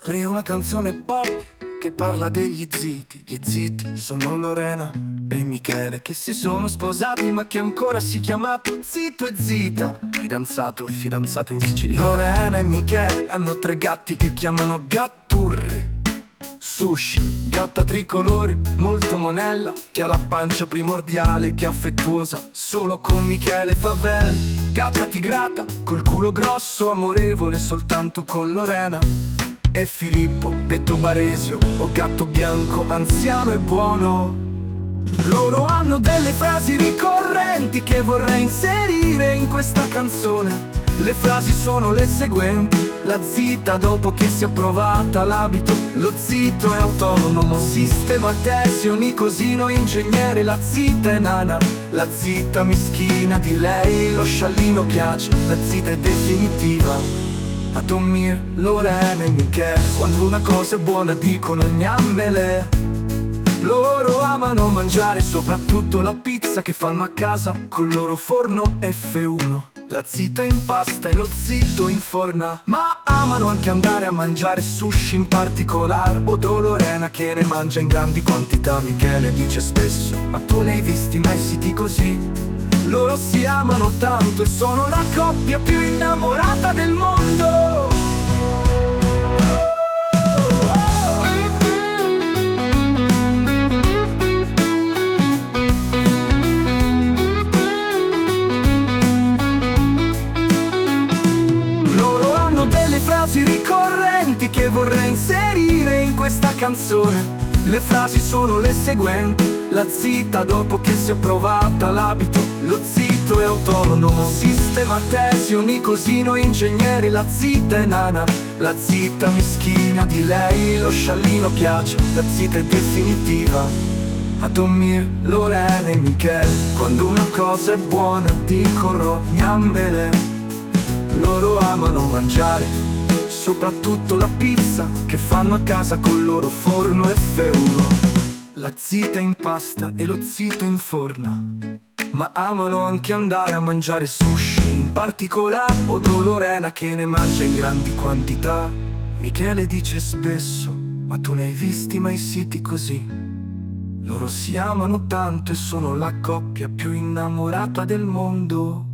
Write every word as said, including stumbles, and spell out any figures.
Crei una canzone pop che parla degli ziti. Gli ziti sono Lorena e Michele, che si sono sposati ma che ancora si chiama Zito e Zita. Fidanzato e fidanzata in Sicilia. Lorena e Michele hanno tre gatti che chiamano Gatturri. Sushi, gatta tricolore, molto monella, che ha la pancia primordiale, che è affettuosa solo con Michele Favela. Gatta tigrata, col culo grosso, amorevole soltanto con Lorena e Filippo, detto Baresio, o gatto bianco, anziano e buono. Loro hanno delle frasi ricorrenti che vorrei inserire in questa canzone. Le frasi sono le seguenti: la zita dopo che si è provata l'abito, lo zito è autonomo, sistema tesio, nicosino, ingegnere, la zita è nana, la zita mischina di lei, lo sciallino piace, la zita è definitiva. A Tomir, Lorena e Michele, quando una cosa è buona dicono gnammele. Loro amano mangiare soprattutto la pizza che fanno a casa col loro forno effe uno. La zita impasta e lo zito inforna, ma amano anche andare a mangiare sushi in particolare. Odo Lorena che ne mangia in grandi quantità. Michele dice spesso: ma tu ne hai visti mai siti così? Loro si amano tanto e sono la coppia più innamorata del mondo. Frasi ricorrenti che vorrei inserire in questa canzone. Le frasi sono le seguenti: la zita dopo che si è provata l'abito, lo zito è autonomo, sistema tesio, nicosino, ingegnere, la zita è nana, la zita mischina di lei, lo sciallino piace, la zita è definitiva. A Tomir, Lorena e Michele, quando una cosa è buona dicono gnammele. Loro amano mangiare soprattutto la pizza che fanno a casa col loro forno effe uno. La zita impasta e lo zito inforna, ma amano anche andare a mangiare sushi in particolare. Odo Lorena che ne mangia in grandi quantità. Michele dice spesso: ma tu ne hai visti mai siti così? Loro si amano tanto e sono la coppia più innamorata del mondo.